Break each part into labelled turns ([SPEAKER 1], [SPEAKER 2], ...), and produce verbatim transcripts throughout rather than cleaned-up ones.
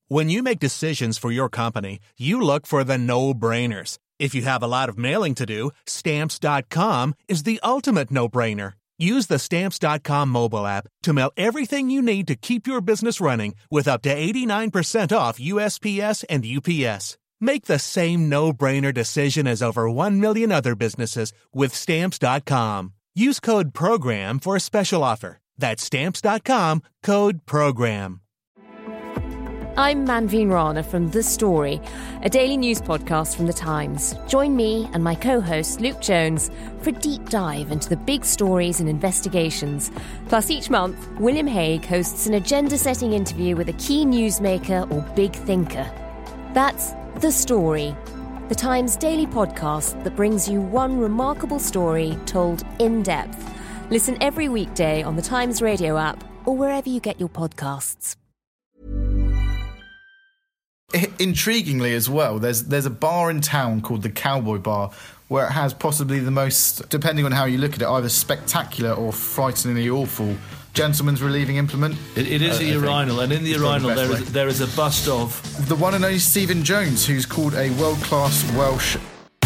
[SPEAKER 1] When you make decisions for your company, you look for the no-brainers. If you have a lot of mailing to do, Stamps dot com is the ultimate no-brainer. Use the Stamps dot com mobile app to mail everything you need to keep your business running with up to eighty-nine percent off U S P S and U P S. Make the same no-brainer decision as over one million other businesses with Stamps dot com. Use code PROGRAM for a special offer. That's Stamps dot com, code PROGRAM.
[SPEAKER 2] I'm Manveen Rana from The Story, a daily news podcast from The Times. Join me and my co-host Luke Jones for a deep dive into the big stories and investigations. Plus, each month, William Hague hosts an agenda-setting interview with a key newsmaker or big thinker. That's The Story, The Times daily podcast that brings you one remarkable story told in depth. Listen every weekday on The Times radio app or wherever you get your podcasts.
[SPEAKER 3] Intriguingly as well, there's there's a bar in town called the Cowboy Bar where it has possibly the most, depending on how you look at it, either spectacular or frighteningly awful gentleman's relieving implement.
[SPEAKER 4] It, it is uh, a urinal, and in the urinal the there is, there is a bust of...
[SPEAKER 3] the one and only Stephen Jones, who's called a world-class Welsh...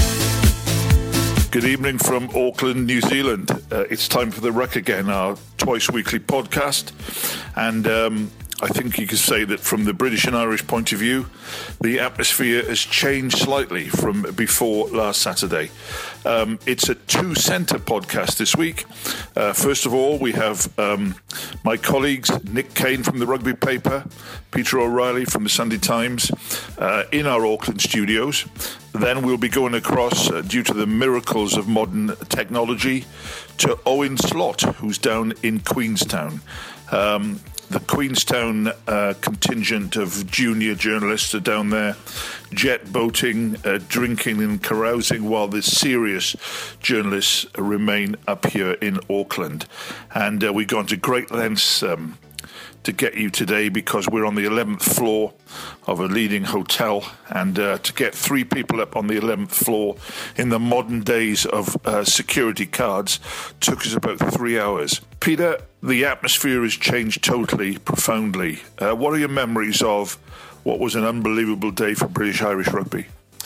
[SPEAKER 5] Good evening from Auckland, New Zealand. Uh, it's time for The Ruck Again, our twice-weekly podcast, and... Um, I think you could say that from the British and Irish point of view, the atmosphere has changed slightly from before last Saturday. Um, it's a two-centre podcast this week. Uh, first of all, we have um, my colleagues, Nick Kane from the Rugby Paper, Peter O'Reilly from the Sunday Times, uh, in our Auckland studios. Then we'll be going across, uh, due to the miracles of modern technology, to Owen Slot, who's down in Queenstown. Um, The Queenstown uh, contingent of junior journalists are down there, jet boating, uh, drinking and carousing, while the serious journalists remain up here in Auckland. And uh, we've gone to great lengths um, to get you today because we're on the eleventh floor of a leading hotel, and uh, to get three people up on the eleventh floor in the modern days of uh, security cards took us about three hours. Peter, the atmosphere has changed totally, profoundly. Uh, what are your memories of what was an unbelievable day for British-Irish rugby?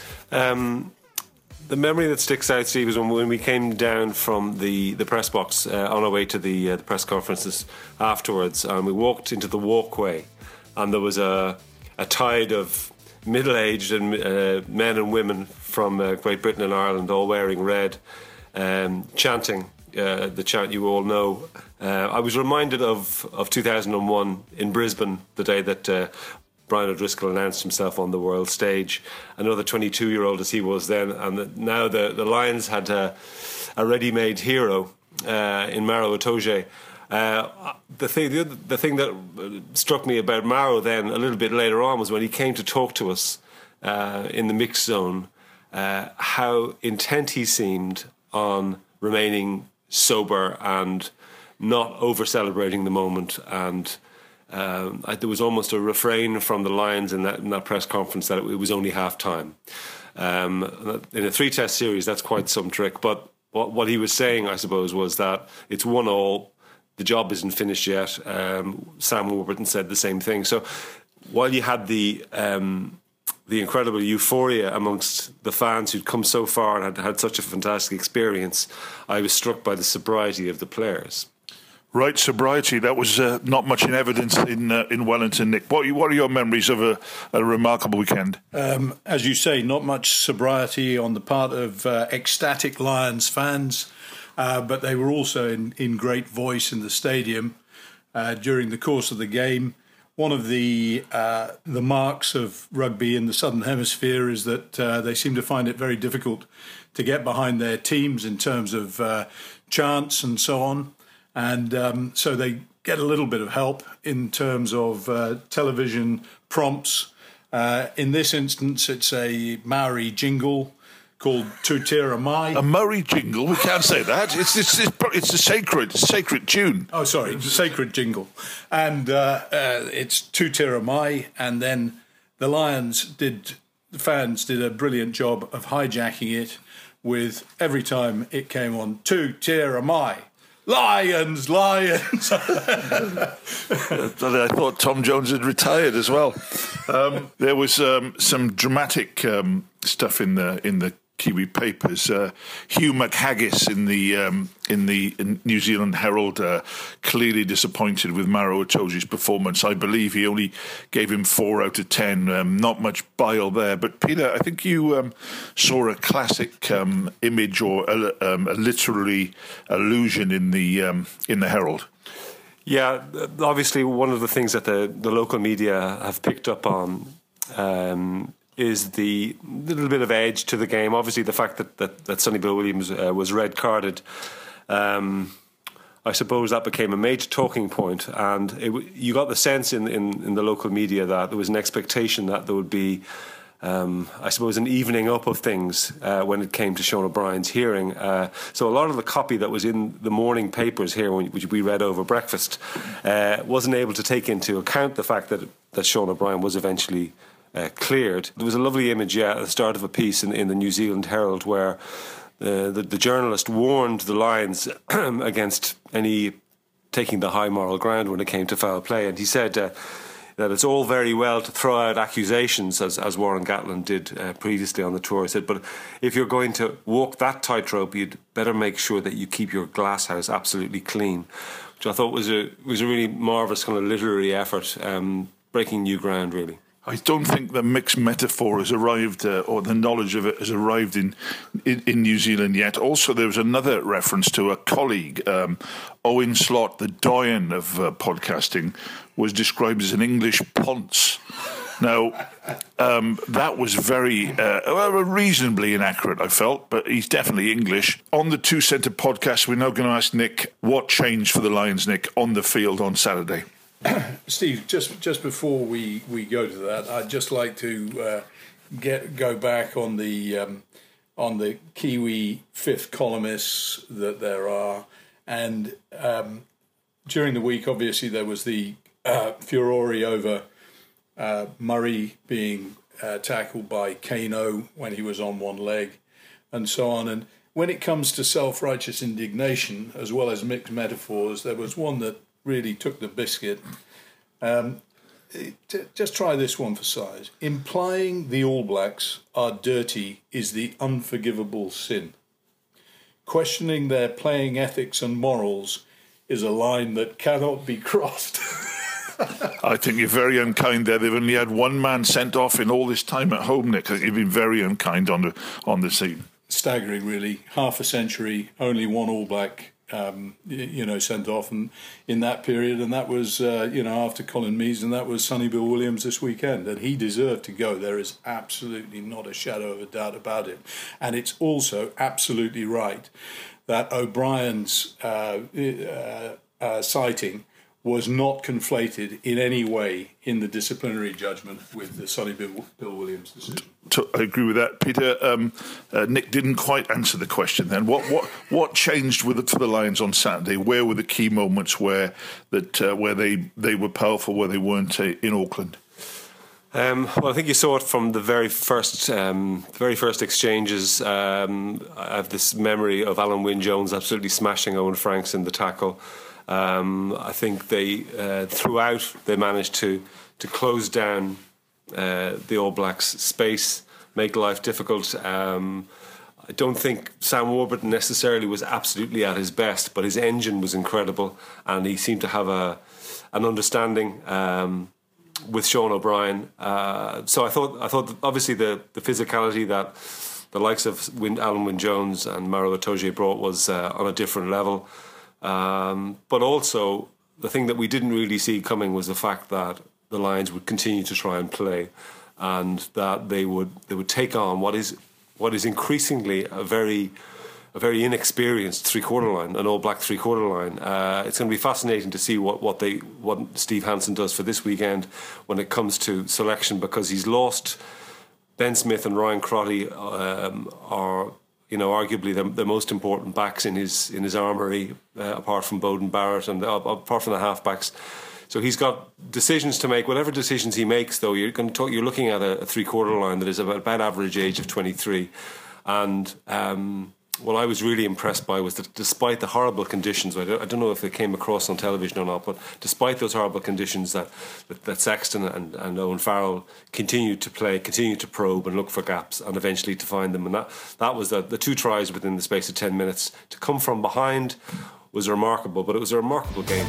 [SPEAKER 6] Um, the memory that sticks out, Steve, is when, when we came down from the, the press box uh, on our way to the, uh, the press conferences afterwards, and we walked into the walkway, and there was a, a tide of middle-aged and uh, men and women from uh, Great Britain and Ireland, all wearing red, um, chanting uh, the chant you all know. Uh, I was reminded of, of two thousand one in Brisbane, the day that uh, Brian O'Driscoll announced himself on the world stage. Another twenty-two-year-old as he was then, and the, now the, the Lions had a, a ready-made hero uh, in Maro Itoje. Uh, the thing, the, other, the thing that struck me about Maro then, a little bit later on, was when he came to talk to us uh, in the mixed zone, uh, how intent he seemed on remaining sober and not over-celebrating the moment. And um, I, there was almost a refrain from the Lions in that, in that press conference that it, it was only half-time. Um, in a three-test series, that's quite some trick. But what, what he was saying, I suppose, was that it's one all. The job isn't finished yet. Um, Sam Warburton said the same thing. So while you had the um, the incredible euphoria amongst the fans who'd come so far and had had such a fantastic experience, I was struck by the sobriety of the players.
[SPEAKER 5] Right, sobriety. That was uh, not much in evidence in uh, in Wellington, Nick. What, what are your memories of a, a remarkable weekend?
[SPEAKER 7] Um, as you say, not much sobriety on the part of uh, ecstatic Lions fans. Uh, but they were also in, in great voice in the stadium uh, during the course of the game. One of the uh, the marks of rugby in the Southern Hemisphere is that uh, they seem to find it very difficult to get behind their teams in terms of uh, chants and so on. And um, so they get a little bit of help in terms of uh, television prompts. Uh, in this instance, it's a Maori jingle called Tūtera Mai.
[SPEAKER 5] A Murray jingle? We can't say that. It's it's it's, it's a sacred sacred tune.
[SPEAKER 7] Oh, sorry, sacred jingle, and uh, uh, it's Tūtera Mai. And then the Lions did, the fans did a brilliant job of hijacking it with every time it came on, Tūtera Mai. Lions, Lions.
[SPEAKER 5] I thought Tom Jones had retired as well. um, there was um, some dramatic um, stuff in the in the Kiwi papers. Uh, Hugh McHaggis in the um, in the New Zealand Herald uh, clearly disappointed with Maro Itoje's performance. I believe he only gave him four out of ten. Um, not much bile there. But Peter, I think you um, saw a classic um, image or a, um, a literary allusion in the um, in the Herald.
[SPEAKER 6] Yeah, obviously one of the things that the, the local media have picked up on um, is the little bit of edge to the game. Obviously the fact that, that, that Sonny Bill Williams uh, was red carded, um, I suppose that became a major talking point, and it, you got the sense in, in, in the local media that there was an expectation that there would be Um, I suppose an evening up of things uh, when it came to Sean O'Brien's hearing. Uh, so a lot of the copy that was in the morning papers here, which we read over breakfast, uh, wasn't able to take into account the fact that, that Sean O'Brien was eventually uh, cleared. There was a lovely image yeah, at the start of a piece in, in the New Zealand Herald where uh, the, the journalist warned the Lions against any taking the high moral ground when it came to foul play. And he said Uh, that it's all very well to throw out accusations, as, as Warren Gatland did uh, previously on the tour. He said, but if you're going to walk that tightrope, you'd better make sure that you keep your glass house absolutely clean, which I thought was a was a really marvellous kind of literary effort, um, breaking new ground, really.
[SPEAKER 5] I don't think the mixed metaphor has arrived, uh, or the knowledge of it has arrived in, in, in New Zealand yet. Also, there was another reference to a colleague, um, Owen Slot, the doyen of uh, podcasting, was described as an English ponce. Now, um, that was very, uh, well, reasonably inaccurate, I felt, but he's definitely English. On the Two Centre podcast, we're now going to ask Nick what changed for the Lions, Nick, on the field on Saturday.
[SPEAKER 7] Steve, just just before we, we go to that, I'd just like to uh, get go back on the um, on the Kiwi fifth columnists that there are, and um, during the week, obviously there was the uh, furore over uh, Murray being uh, tackled by Kano when he was on one leg, and so on. And when it comes to self-righteous indignation as well as mixed metaphors, there was one that really took the biscuit. Um, t- just try this one for size. Implying the All Blacks are dirty is the unforgivable sin. Questioning their playing ethics and morals is a line that cannot be crossed.
[SPEAKER 5] I think you're very unkind there. They've only had one man sent off in all this time at home, Nick. I think you've been very unkind on the on the scene.
[SPEAKER 7] Staggering, really. Half a century, only one All Black Um, you know, sent off and in that period, and that was, uh, you know, after Colin Mees, and that was Sonny Bill Williams this weekend, and he deserved to go. There is absolutely not a shadow of a doubt about it. And it's also absolutely right that O'Brien's uh, uh, uh, sighting was not conflated in any way in the disciplinary judgment with the Sonny Bill, Bill Williams decision.
[SPEAKER 5] I agree with that, Peter. Um, uh, Nick didn't quite answer the question then. What what what changed with it for the Lions on Saturday? Where were the key moments where that uh, where they, they were powerful, where they weren't uh, in Auckland?
[SPEAKER 6] Um, well, I think you saw it from the very first, um, very first exchanges. Um, I have this memory of Alan Wynne-Jones absolutely smashing Owen Franks in the tackle. Um, I think they uh, throughout they managed to to close down uh, the All Blacks' space, make life difficult. Um, I don't think Sam Warburton necessarily was absolutely at his best, but his engine was incredible, and he seemed to have a an understanding um, with Sean O'Brien. Uh, so I thought I thought that obviously the the physicality that the likes of Win- Alan Wynne-Jones and Maro Itoje brought was uh, on a different level. Um, but also, the thing that we didn't really see coming was the fact that the Lions would continue to try and play, and that they would they would take on what is what is increasingly a very a very inexperienced three quarter line, an All Black three quarter line. Uh, it's going to be fascinating to see what what they what Steve Hansen does for this weekend when it comes to selection, because he's lost Ben Smith and Ryan Crotty um, are. You know, arguably the, the most important backs in his in his armoury, uh, apart from Bowden Barrett and uh, apart from the half-backs. So he's got decisions to make. Whatever decisions he makes, though, you're going to talk, you're looking at a, a three-quarter line that is about, about average age of twenty-three, and um, what I was really impressed by was that despite the horrible conditions, I don't, I don't know if they came across on television or not, but despite those horrible conditions that, that, that Sexton and, and Owen Farrell continued to play, continued to probe and look for gaps and eventually to find them. And that, that was the, the two tries within the space of ten minutes. To come from behind was remarkable, but it was a remarkable game.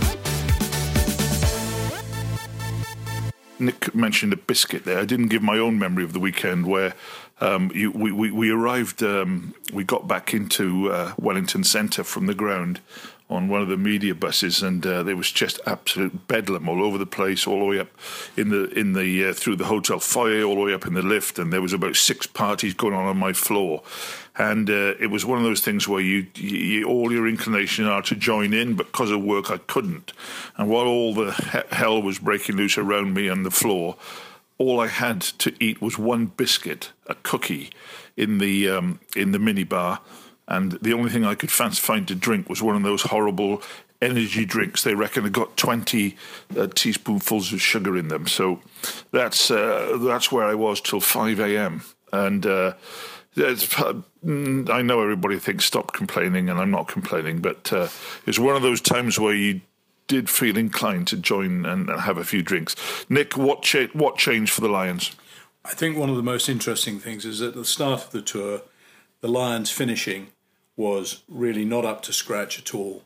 [SPEAKER 5] Nick mentioned a biscuit there. I didn't give my own memory of the weekend where um, you, we, we, we arrived, um, we got back into uh, Wellington Centre from the ground on one of the media buses, and uh, there was just absolute bedlam all over the place, all the way up in the in the uh, through the hotel foyer, all the way up in the lift, and there was about six parties going on on my floor, and uh, it was one of those things where you, you all your inclination are to join in, but because of work I couldn't, and while all the he- hell was breaking loose around me on the floor, all I had to eat was one biscuit, a cookie, in the um, in the minibar. And the only thing I could find to drink was one of those horrible energy drinks. They reckon have got twenty uh, teaspoonfuls of sugar in them. So that's uh, that's where I was till five a.m. And uh, it's, uh, I know everybody thinks stop complaining, and I'm not complaining, but uh, it's one of those times where you did feel inclined to join and, and have a few drinks. Nick, what cha- what changed for the Lions?
[SPEAKER 7] I think one of the most interesting things is at the start of the tour, the Lions finishing was really not up to scratch at all.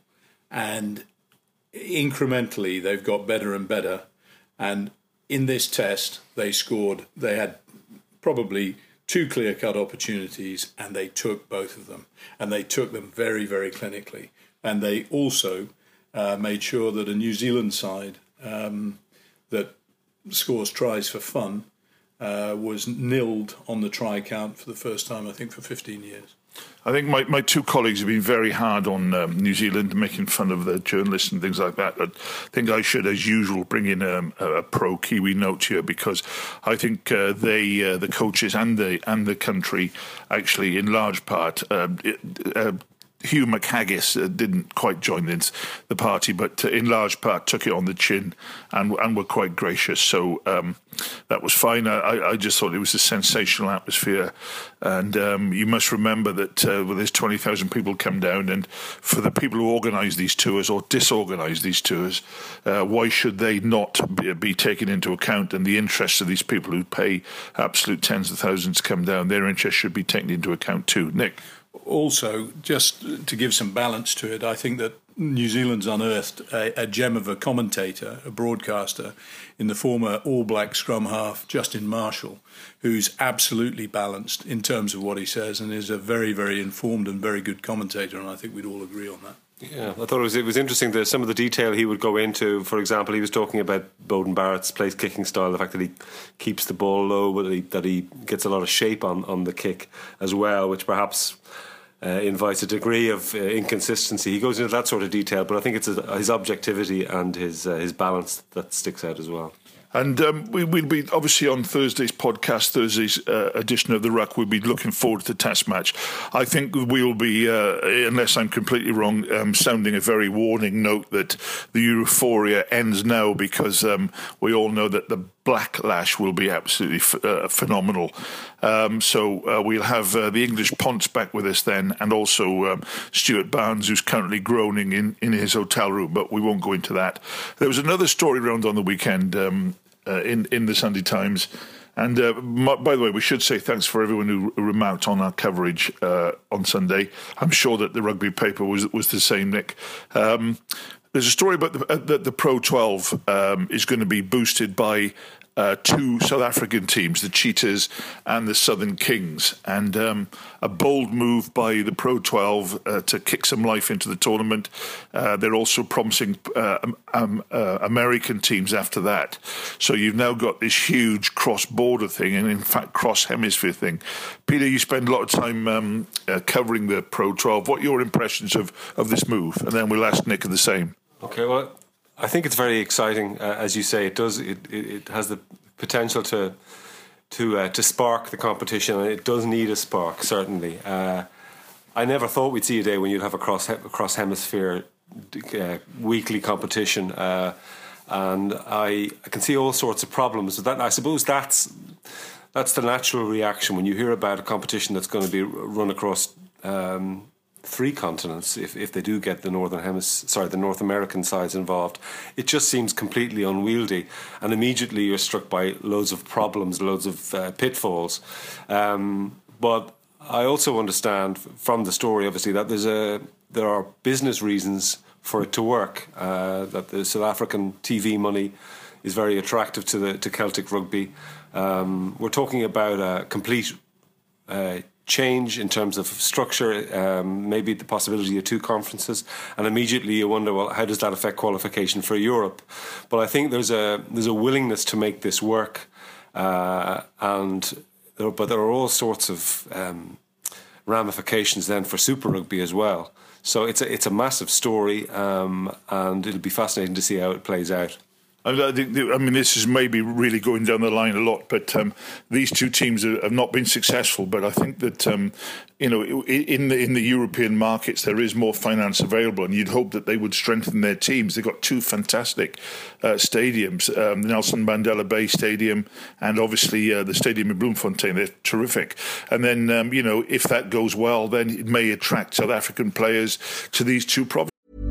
[SPEAKER 7] And incrementally, they've got better and better. And in this test, they scored, they had probably two clear-cut opportunities, and they took both of them. And they took them very, very clinically. And they also uh, made sure that a New Zealand side um, that scores tries for fun uh, was nilled on the try count for the first time, I think, for fifteen years.
[SPEAKER 5] I think my, my two colleagues have been very hard on um, New Zealand, making fun of the journalists and things like that. I think I should, as usual, bring in um, a, a pro-Kiwi note here, because I think uh, they, uh, the coaches and the and the country, actually, in large part, uh, uh, Hugh McHaggis uh, didn't quite join in the party, but uh, in large part took it on the chin and and were quite gracious. So um, that was fine. I, I just thought it was a sensational atmosphere. And um, you must remember that uh, well, there's twenty thousand people come down, and for the people who organise these tours or disorganise these tours, uh, why should they not be, be taken into account? And the interests of these people who pay absolute tens of thousands to come down, their interests should be taken into account too. Nick?
[SPEAKER 7] Also, just to give some balance to it, I think that New Zealand's unearthed a, a gem of a commentator, a broadcaster, in the former All Black scrum half, Justin Marshall, who's absolutely balanced in terms of what he says and is a very, very informed and very good commentator, and I think we'd all agree on that.
[SPEAKER 6] Yeah, I thought it was it was interesting that some of the detail he would go into. For example, he was talking about Beauden Barrett's place kicking style, the fact that he keeps the ball low, that he, that he gets a lot of shape on, on the kick as well, which perhaps uh, invites a degree of uh, inconsistency. He goes into that sort of detail, but I think it's a, his objectivity and his uh, his balance that sticks out as well.
[SPEAKER 5] And um, we, we'll be, obviously, on Thursday's podcast, Thursday's uh, edition of The Ruck, we'll be looking forward to the test match. I think we'll be, uh, unless I'm completely wrong, um, sounding a very warning note that the euphoria ends now, because um, we all know that the backlash will be absolutely f- uh, phenomenal. Um, so uh, we'll have uh, the English Ponce back with us then, and also um, Stuart Barnes, who's currently groaning in, in his hotel room, but we won't go into that. There was another story around on the weekend um, uh, in, in the Sunday Times. And uh, by the way, we should say thanks for everyone who remarked on our coverage uh, on Sunday. I'm sure that the rugby paper was was the same, Nick. Um, there's a story about the, uh, that the Pro twelve um, is going to be boosted by uh, two South African teams, the Cheetahs and the Southern Kings, and um, a bold move by the Pro twelve uh, to kick some life into the tournament. Uh, they're also promising uh, um, uh, American teams after that. So you've now got this huge cross-border thing, and in fact cross-hemisphere thing. Peter, you spend a lot of time um, uh, covering the Pro twelve. What are your impressions of, of this move? And then we'll ask Nick the same.
[SPEAKER 6] Okay, well, I think it's very exciting. Uh, as you say, it does. It, it, it has the potential to to uh, to spark the competition, and it does need a spark, certainly. Uh, I never thought we'd see a day when you'd have a cross cross hemisphere uh, weekly competition, uh, and I, I can see all sorts of problems. That I suppose that's that's the natural reaction when you hear about a competition that's going to be run across um, three continents, if, if they do get the Northern Hemisphere, sorry, the North American sides involved, it just seems completely unwieldy. And immediately you're struck by loads of problems, loads of uh, pitfalls. Um, but I also understand from the story, obviously, that there's a there are business reasons for it to work. Uh, that the South African T V money is very attractive to the to Celtic rugby. Um, we're talking about a complete uh, change in terms of structure, um, maybe the possibility of two conferences, and immediately you wonder, well, how does that affect qualification for Europe? But I think there's a there's a willingness to make this work, uh, and there, but there are all sorts of um, ramifications then for Super Rugby as well. So it's a it's a massive story, um, and it'll be fascinating to see how it plays out.
[SPEAKER 5] I think, I mean, this is maybe really going down the line a lot, but um, these two teams have not been successful. But I think that, um, you know, in the in the European markets, there is more finance available, and you'd hope that they would strengthen their teams. They've got two fantastic uh, stadiums, um, Nelson Mandela Bay Stadium and obviously uh, the stadium in Bloemfontein. They're terrific. And then, um, you know, if that goes well, then it may attract South African players to these two provinces.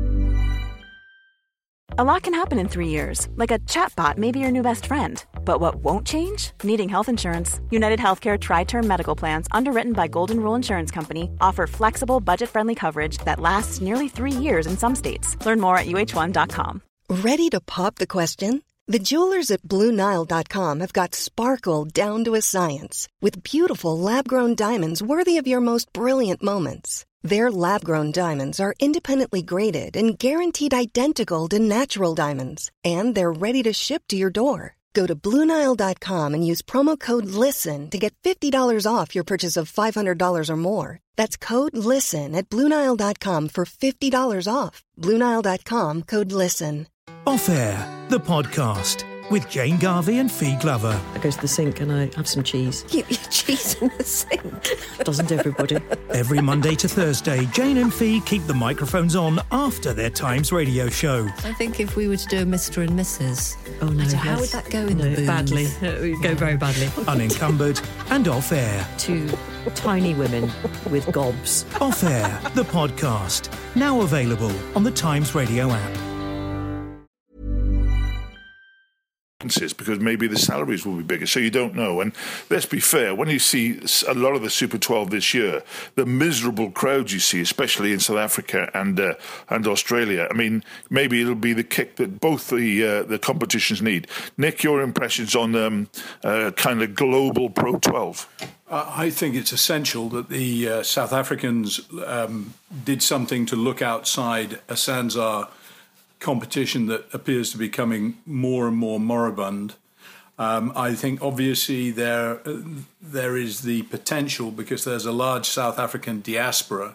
[SPEAKER 8] A lot can happen in three years, like a chatbot may be your new best friend. But what won't change? Needing health insurance. United Healthcare Tri-Term Medical Plans, underwritten by Golden Rule Insurance Company, offer flexible, budget-friendly coverage that lasts nearly three years in some states. Learn more at U H one dot com.
[SPEAKER 9] Ready to pop the question? The jewelers at Blue Nile dot com have got sparkle down to a science with beautiful lab-grown diamonds worthy of your most brilliant moments. Their lab-grown diamonds are independently graded and guaranteed identical to natural diamonds. And they're ready to ship to your door. Go to Blue Nile dot com and use promo code LISTEN to get fifty dollars off your purchase of five hundred dollars or more. That's code LISTEN at Blue Nile dot com for fifty dollars off. Blue Nile dot com, code LISTEN.
[SPEAKER 10] Off Air, the podcast with Jane Garvey and Fee Glover.
[SPEAKER 11] I go to the sink and I have some cheese.
[SPEAKER 9] Keep your cheese in the sink.
[SPEAKER 11] Doesn't everybody?
[SPEAKER 10] Every Monday to Thursday, Jane and Fee keep the microphones on after their Times radio show.
[SPEAKER 12] I think if we were to do a Mister and Missus
[SPEAKER 11] Oh no,
[SPEAKER 12] so
[SPEAKER 11] yes.
[SPEAKER 12] how would that go in
[SPEAKER 11] no,
[SPEAKER 12] the booms?
[SPEAKER 11] Badly. It would go very badly.
[SPEAKER 10] Unencumbered and Off Air.
[SPEAKER 11] Two tiny women with gobs.
[SPEAKER 10] Off Air, the podcast. Now available on the Times Radio app.
[SPEAKER 5] Because maybe the salaries will be bigger, so you don't know. And let's be fair, when you see a lot of the Super twelve this year, the miserable crowds you see, especially in South Africa and uh, and Australia, I mean, maybe it'll be the kick that both the uh, the competitions need. Nick, your impressions on um, uh, kind of global Pro twelve?
[SPEAKER 7] Uh, I think it's essential that the uh, South Africans um, did something to look outside a SANZAAR competition that appears to be becoming more and more moribund. Um, I think obviously there uh, there is the potential, because there's a large South African diaspora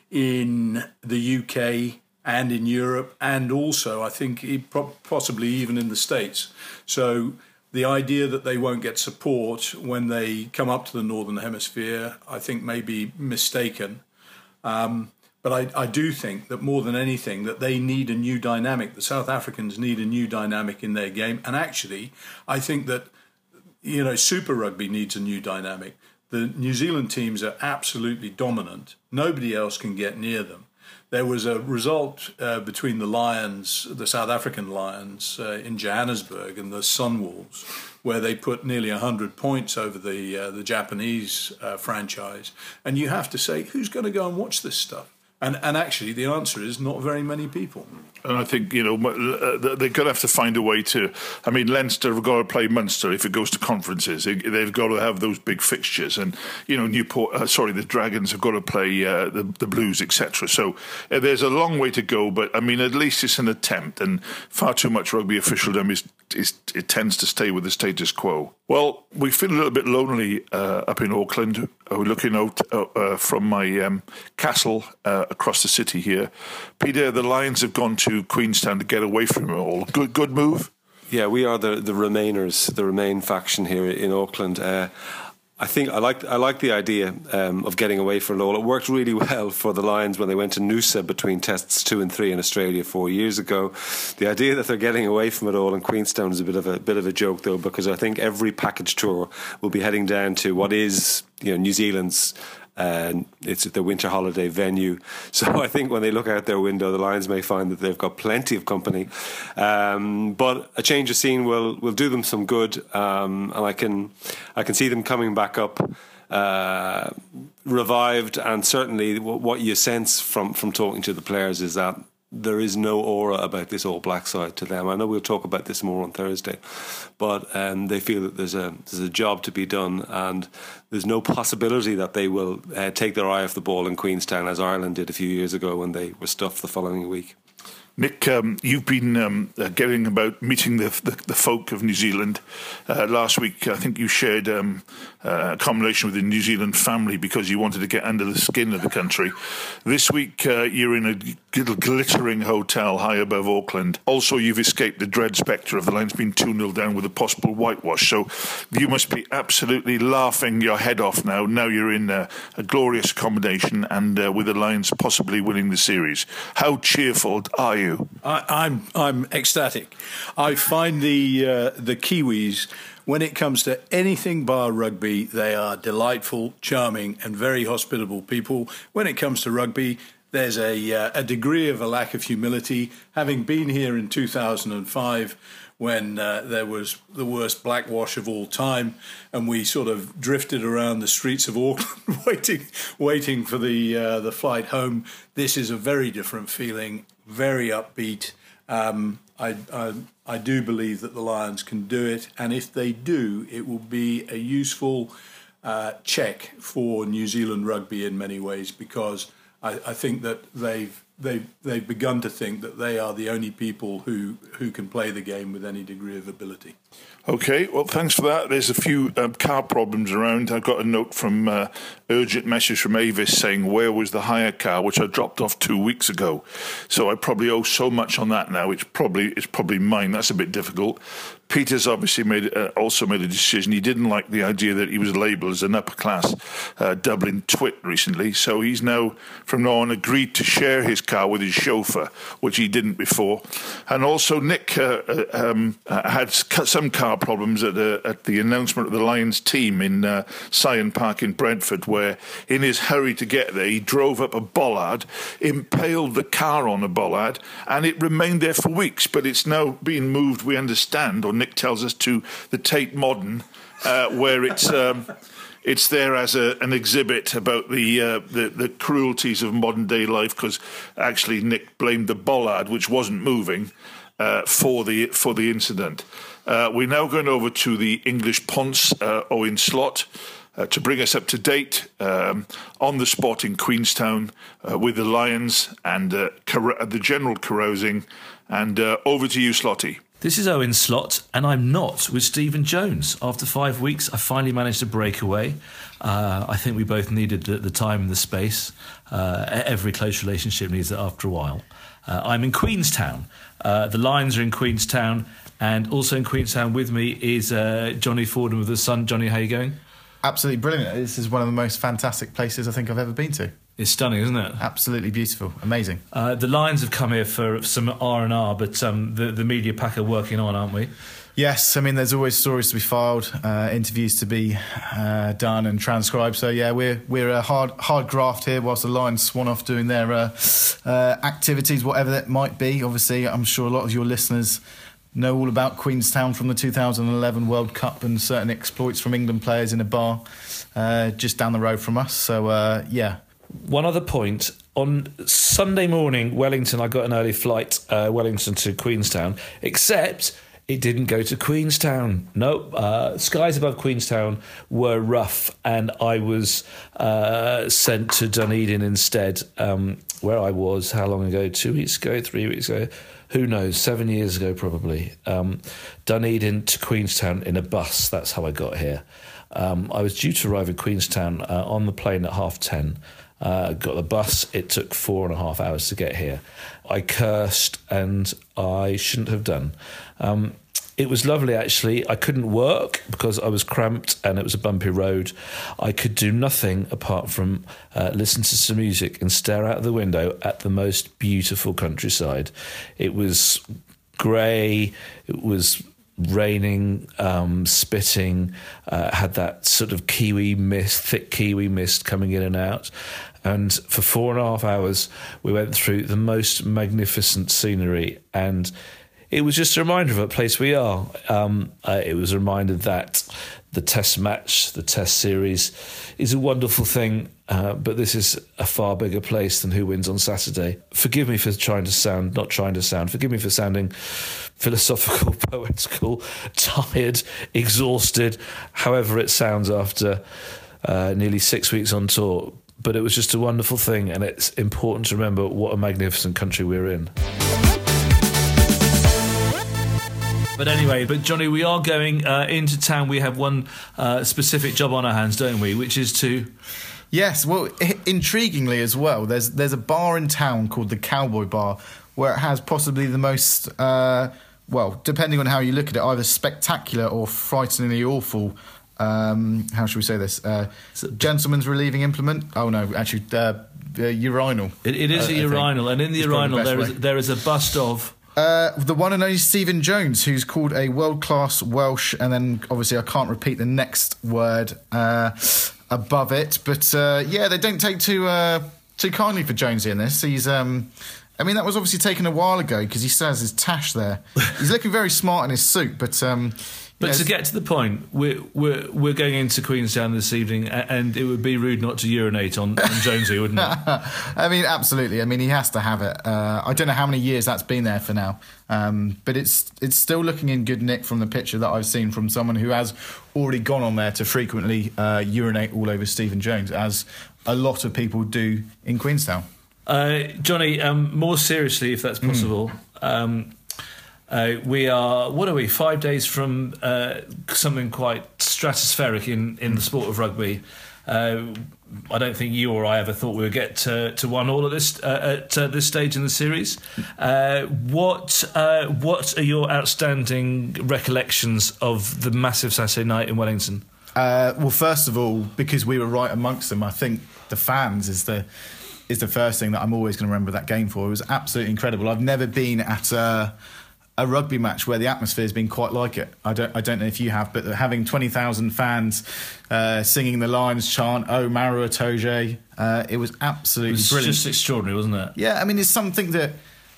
[SPEAKER 7] in the U K and in Europe, and also I think possibly even in the States. So the idea that they won't get support when they come up to the Northern Hemisphere, I think may be mistaken. Um, But I, I do think that more than anything, that they need a new dynamic. The South Africans need a new dynamic in their game. And actually, I think that, you know, Super Rugby needs a new dynamic. The New Zealand teams are absolutely dominant. Nobody else can get near them. There was a result uh, between the Lions, the South African Lions uh, in Johannesburg, and the Sunwolves, where they put nearly one hundred points over the, uh, the Japanese uh, franchise. And you have to say, who's going to go and watch this stuff? And and actually, the answer is not very many people.
[SPEAKER 5] And I think, you know, they're going to have to find a way to... I mean, Leinster have got to play Munster if it goes to conferences. They've got to have those big fixtures. And, you know, Newport... Uh, sorry, the Dragons have got to play uh, the, the Blues, et cetera. So uh, there's a long way to go. But, I mean, at least it's an attempt. And far too much rugby officialdom is, is it tends to stay with the status quo. Well, we feel a little bit lonely uh, up in Auckland. Uh, we're looking out uh, uh, from my um, castle uh, across the city here. Peter, the Lions have gone to Queenstown to get away from it all. Good, good move.
[SPEAKER 6] Yeah, we are the the Remainers, the Remain faction here in Auckland. Uh, I think I like I like the idea um, of getting away from it all. It worked really well for the Lions when they went to Noosa between tests two and three in Australia four years ago. The idea that they're getting away from it all in Queenstown is a bit of a bit of a joke, though, because I think every package tour will be heading down to what is, you know, New Zealand's and it's at the winter holiday venue. So I think when they look out their window, the Lions may find that they've got plenty of company. Um, but a change of scene will will do them some good, um, and I can I can see them coming back up. Uh, revived, and certainly what you sense from, from talking to the players is that there is no aura about this All Black side to them. I know we'll talk about this more on Thursday, but um, they feel that there's a there's a job to be done, and there's no possibility that they will uh, take their eye off the ball in Queenstown as Ireland did a few years ago when they were stuffed the following week.
[SPEAKER 5] Nick, um, you've been um, uh, getting about meeting the, the, the folk of New Zealand. Uh, last week, I think you shared um, uh, a combination with the New Zealand family because you wanted to get under the skin of the country. This week, uh, you're in a little glittering hotel high above Auckland. Also, you've escaped the dread spectre of the Lions being two nil down with a possible whitewash. So you must be absolutely laughing your head off now. Now you're in uh, a glorious accommodation and uh, with the Lions possibly winning the series. How cheerful are you?
[SPEAKER 7] I, I'm I'm ecstatic. I find the uh, the Kiwis, when it comes to anything bar rugby, they are delightful, charming, and very hospitable people. When it comes to rugby, there's a uh, a degree of a lack of humility. Having been here in two thousand five, when uh, there was the worst blackwash of all time, and we sort of drifted around the streets of Auckland, waiting waiting for the uh, the flight home. This is a very different feeling. Very upbeat. Um, I, I I do believe that the Lions can do it, and if they do, it will be a useful uh, check for New Zealand rugby in many ways, because I, I think that they've they've they've begun to think that they are the only people who who can play the game with any degree of ability.
[SPEAKER 5] Okay, well, thanks for that. There's a few um, car problems around. I got a note from uh, urgent message from Avis saying, where was the hire car, which I dropped off two weeks ago. So I probably owe so much on that now. It's probably it's probably mine. That's a bit difficult. Peter's obviously made uh, also made a decision. He didn't like the idea that he was labelled as an upper-class uh, Dublin twit recently. So he's now, from now on, agreed to share his car with his chauffeur, which he didn't before. And also Nick uh, uh, um, uh, had some car problems at, uh, at the announcement of the Lions team in uh, Syon Park in Brentford, where in his hurry to get there, he drove up a bollard, impaled the car on a bollard, and it remained there for weeks. But it's now being moved, we understand, or Nick tells us, to the Tate Modern, uh, where it's um, it's there as a, an exhibit about the, uh, the the cruelties of modern day life. Because actually, Nick blamed the bollard, which wasn't moving, uh, for the for the incident. Uh, we're now going over to the English Ponce, uh, Owen Slot, uh, to bring us up to date um, on the spot in Queenstown uh, with the Lions and uh, car- the general carousing. And uh, over to you, Slotty.
[SPEAKER 4] This is Owen Slot, and I'm not with Stephen Jones. After five weeks, I finally managed to break away. Uh, I think we both needed the, the time and the space. Uh, every close relationship needs it after a while. Uh, I'm in Queenstown. Uh, the Lions are in Queenstown, and also in Queenstown with me is uh, Johnny Fordham of The Sun. Johnny, how are you going?
[SPEAKER 3] Absolutely brilliant. This is one of the most fantastic places I think I've ever been to.
[SPEAKER 4] It's stunning, isn't it?
[SPEAKER 3] Absolutely beautiful. Amazing.
[SPEAKER 4] Uh, the Lions have come here for some R and R, but um, the, the media pack are working on, aren't we?
[SPEAKER 3] Yes, I mean, there's always stories to be filed, uh, interviews to be uh, done and transcribed. So, yeah, we're we're a hard hard graft here whilst the Lions swan off doing their uh, uh, activities, whatever that might be. Obviously, I'm sure a lot of your listeners know all about Queenstown from the two thousand eleven World Cup and certain exploits from England players in a bar uh, just down the road from us. So, uh, yeah.
[SPEAKER 4] One other point. On Sunday morning, Wellington, I got an early flight, uh, Wellington to Queenstown, except it didn't go to Queenstown. No, uh, skies above Queenstown were rough, and I was uh, sent to Dunedin instead, um, where I was, how long ago? Two weeks ago, three weeks ago? Who knows? Seven years ago, probably. Um, Dunedin to Queenstown in a bus. That's how I got here. Um, I was due to arrive at Queenstown uh, on the plane at half ten. Uh, got the bus. It took four and a half hours to get here. I cursed, and I shouldn't have done. Um, it was lovely, actually. I couldn't work because I was cramped and it was a bumpy road. I could do nothing apart from uh, listen to some music and stare out of the window at the most beautiful countryside. It was grey. It was raining, um, spitting, uh, had that sort of kiwi mist, thick kiwi mist coming in and out. And for four and a half hours, we went through the most magnificent scenery. And it was just a reminder of what place we are. Um, uh, it was a reminder that the test match, the test series, is a wonderful thing, uh, but this is a far bigger place than who wins on Saturday. Forgive me for trying to sound, not trying to sound, forgive me for sounding philosophical, poetical, tired, exhausted, however it sounds after uh, nearly six weeks on tour. But it was just a wonderful thing, and it's important to remember what a magnificent country we're in. But anyway, but Johnny, we are going uh, into town. We have one uh, specific job on our hands, don't we? Which is to...
[SPEAKER 3] Yes, well, I- intriguingly as well, there's there's a bar in town called the Cowboy Bar where it has possibly the most, uh, well, depending on how you look at it, either spectacular or frighteningly awful, um, how should we say this, uh, gentleman's relieving implement? Oh, no, actually, uh, uh, urinal.
[SPEAKER 4] It, it is
[SPEAKER 3] uh,
[SPEAKER 4] a urinal, and in the
[SPEAKER 3] It's probably
[SPEAKER 4] urinal
[SPEAKER 3] the best
[SPEAKER 4] there
[SPEAKER 3] way.
[SPEAKER 4] is there is a bust of...
[SPEAKER 3] Uh, the one and only Stephen Jones, who's called a world-class Welsh, and then obviously I can't repeat the next word uh, above it, but uh, yeah, they don't take too uh, too kindly for Jonesy in this. He's, um, I mean, that was obviously taken a while ago because he still has his tash there. He's looking very smart in his suit, but. Um,
[SPEAKER 4] But
[SPEAKER 3] you know,
[SPEAKER 4] to get to the point, we're we're we're going into Queenstown this evening, a- and it would be rude not to urinate on, on Jonesy, wouldn't it?
[SPEAKER 3] I mean, absolutely. I mean, he has to have it. Uh, I don't know how many years that's been there for now, um, but it's it's still looking in good nick from the picture that I've seen from someone who has already gone on there to frequently uh, urinate all over Stephen Jones, as a lot of people do in Queenstown.
[SPEAKER 4] Uh, Johnny, um, more seriously, if that's possible. Mm. Um, Uh, we are, what are we, five days from uh, something quite stratospheric in, in the sport of rugby. Uh, I don't think you or I ever thought we would get to, to one all at this uh, at uh, this stage in the series. Uh, what uh, what are your outstanding recollections of the massive Saturday night in Wellington?
[SPEAKER 3] Uh, well, first of all, because we were right amongst them, I think the fans is the is the first thing that I'm always going to remember that game for. It was absolutely incredible. I've never been at a, a rugby match where the atmosphere has been quite like it. I don't I don't know if you have, but having twenty thousand fans uh, singing the Lions chant, "Oh, Maro Itoje," uh, it was absolutely
[SPEAKER 4] It was
[SPEAKER 3] brilliant.
[SPEAKER 4] just extraordinary, wasn't it?
[SPEAKER 3] Yeah, I mean, it's something that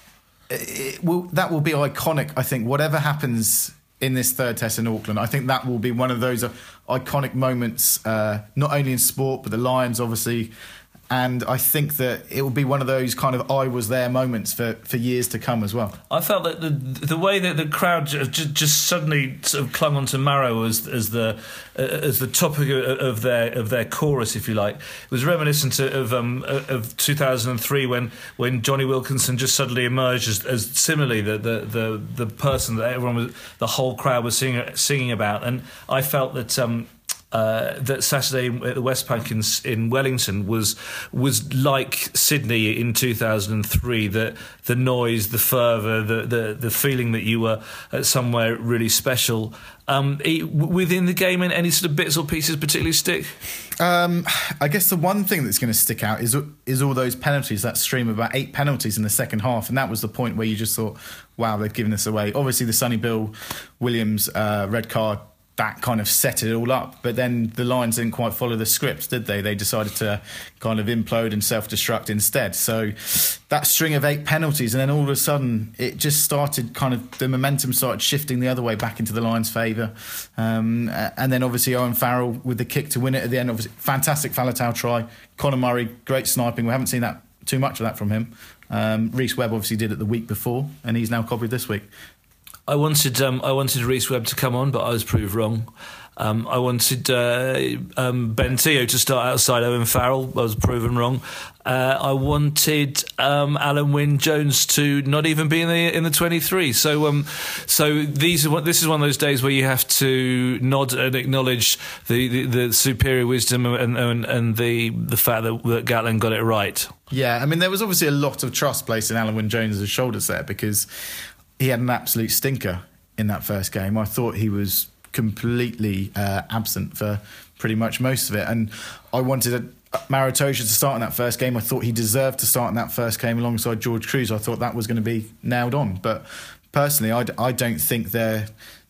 [SPEAKER 3] it will, that will be iconic, I think, whatever happens in this third test in Auckland. I think that will be one of those uh, iconic moments, uh, not only in sport, but the Lions, obviously. And I think that it will be one of those kind of I was there moments for, for years to come as well.
[SPEAKER 4] I felt that the the way that the crowd just, just suddenly sort of clung onto Maro as as the uh, as the topic of their of their chorus, if you like, it was reminiscent of um, of two thousand three when when Johnny Wilkinson just suddenly emerged as, as similarly the, the the the person that everyone was, the whole crowd was singing singing about, and I felt that. Um, Uh, that Saturday at the Westpac in, in Wellington was was like Sydney in two thousand three. The the noise, the fervour, the, the the feeling that you were at somewhere really special. Um, within the game, and any sort of bits or pieces particularly stick?
[SPEAKER 3] Um, I guess the one thing that's going to stick out is is all those penalties. That stream of about eight penalties in the second half, and that was the point where you just thought, "Wow, they've given this away." Obviously, the Sonny Bill Williams uh, red card. That kind of set it all up, but then the Lions didn't quite follow the script, did they? They decided to kind of implode and self-destruct instead. So that string of eight penalties, and then all of a sudden it just started kind of, the momentum started shifting the other way back into the Lions' favour. Um, and then obviously Owen Farrell with the kick to win it at the end. Obviously, fantastic Faletau try. Conor Murray, great sniping. We haven't seen that too much of that from him. Um, Reece Webb obviously did it the week before, and he's now copied this week.
[SPEAKER 4] I wanted um, I wanted Reece Webb to come on, but I was proved wrong. Um, I wanted uh, um, Ben Teo to start outside Owen Farrell. I was proven wrong. Uh, I wanted um, Alan Wynne-Jones to not even be in the in the twenty-three. So um, so these are this is one of those days where you have to nod and acknowledge the, the, the superior wisdom and, and, and the the fact that, that Gatland got it right.
[SPEAKER 3] Yeah, I mean there was obviously a lot of trust placed in Alan Wynne-Jones' shoulders there, because he had an absolute stinker in that first game. I thought he was completely uh, absent for pretty much most of it. And I wanted a, Maro Itoje to start in that first game. I thought he deserved to start in that first game alongside George Cruz. I thought that was going to be nailed on. But personally, I, I don't think they're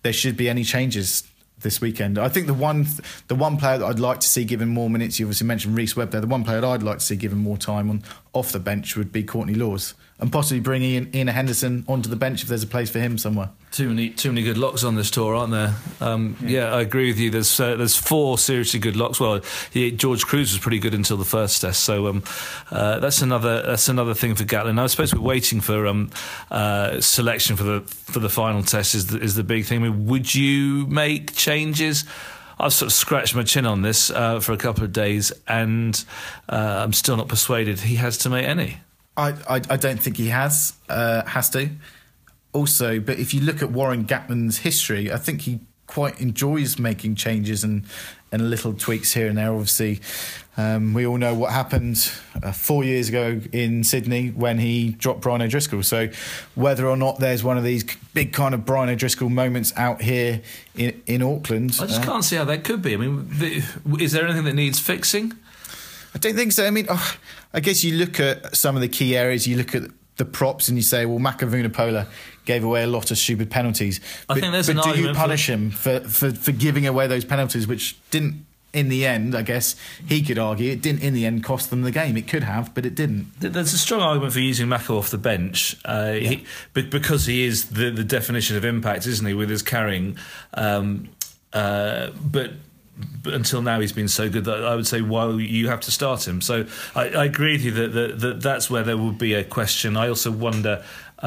[SPEAKER 3] there should be any changes this weekend. I think the one the one player that I'd like to see given more minutes, you obviously mentioned Reece Webb there, the one player that I'd like to see given more time on off the bench would be Courtney Lawes, and possibly bringing in Ian Henderson onto the bench if there's a place for him somewhere.
[SPEAKER 4] Too many, too many good locks on this tour, aren't there? Um, yeah. yeah, I agree with you. There's uh, there's four seriously good locks. Well, yeah, George Cruz was pretty good until the first test, so um, uh, that's another that's another thing for Gatlin. I suppose we're waiting for um, uh, selection for the for the final test is the, is the big thing. I mean, would you make changes? I've sort of scratched my chin on this uh, for a couple of days, and uh, I'm still not persuaded he has to make any.
[SPEAKER 3] I, I, I don't think he has uh, has to. Also, but if you look at Warren Gatlin's history, I think he quite enjoys making changes and, and little tweaks here and there. Obviously, um, we all know what happened uh, four years ago in Sydney when he dropped Brian O'Driscoll. So whether or not there's one of these big kind of Brian O'Driscoll moments out here in, in Auckland...
[SPEAKER 4] I just uh, can't see how that could be. I mean, the, is there anything that needs fixing?
[SPEAKER 3] I don't think so. I mean, oh, I guess you look at some of the key areas, you look at the props and you say, well, Maka Vunipola gave away a lot of stupid penalties.
[SPEAKER 4] I
[SPEAKER 3] but,
[SPEAKER 4] think there's
[SPEAKER 3] but
[SPEAKER 4] an
[SPEAKER 3] do
[SPEAKER 4] argument
[SPEAKER 3] you punish
[SPEAKER 4] for...
[SPEAKER 3] him for, for, for giving away those penalties, which didn't, in the end, I guess he could argue, it didn't in the end cost them the game. It could have, but it didn't.
[SPEAKER 4] There's a strong argument for using Maka off the bench uh, yeah. he, because he is the, the definition of impact, isn't he, with his carrying. Um, uh, but... But until now, he's been so good that I would say, well, you have to start him. So I, I agree with you that, that, that that's where there would be a question. I also wonder,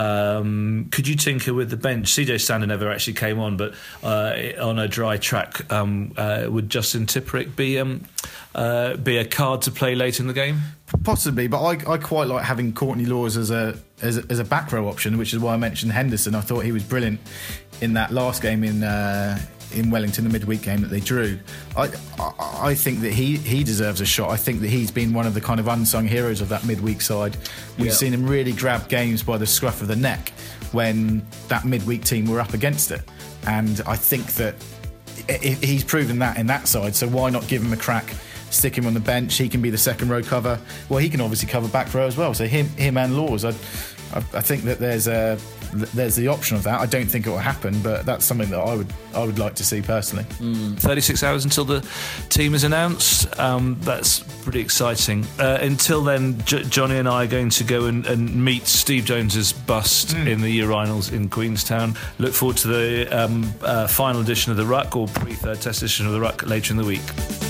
[SPEAKER 4] um, could you tinker with the bench? C J Stander never actually came on, but uh, on a dry track, um, uh, would Justin Tipuric be um, uh, be a card to play late in the game?
[SPEAKER 3] Possibly, but I, I quite like having Courtney Lawes as a, as a as a back row option, which is why I mentioned Henderson. I thought he was brilliant in that last game in. Uh, in Wellington, the midweek game that they drew. I, I I think that he he deserves a shot. I think that he's been one of the kind of unsung heroes of that midweek side. We've yeah. seen him really grab games by the scruff of the neck when that midweek team were up against it. And I think that he's proven that in that side, so why not give him a crack, stick him on the bench? He can be the second row cover. Well, he can obviously cover back row as well, so him him and Lawes. I, I, I think that there's a there's the option of that. I don't think it will happen, but that's something that I would I would like to see personally.
[SPEAKER 4] Mm. thirty-six hours until the team is announced. Um, that's pretty exciting. Uh, until then, J- Johnny and I are going to go and, and meet Steve Jones's bust mm. in the urinals in Queenstown. Look forward to the um, uh, final edition of the Ruck, or pre-third test edition of the Ruck later in the week.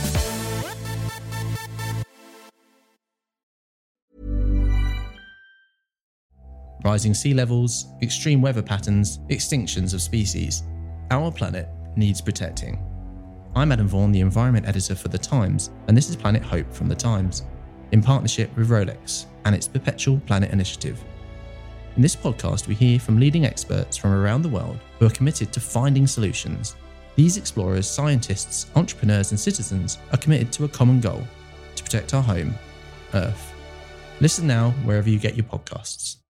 [SPEAKER 13] Rising sea levels, extreme weather patterns, extinctions of species. Our planet needs protecting. I'm Adam Vaughan, the Environment Editor for The Times, and this is Planet Hope from The Times, in partnership with Rolex and its Perpetual Planet Initiative. In this podcast, we hear from leading experts from around the world who are committed to finding solutions. These explorers, scientists, entrepreneurs and citizens are committed to a common goal: to protect our home, Earth. Listen now wherever you get your podcasts.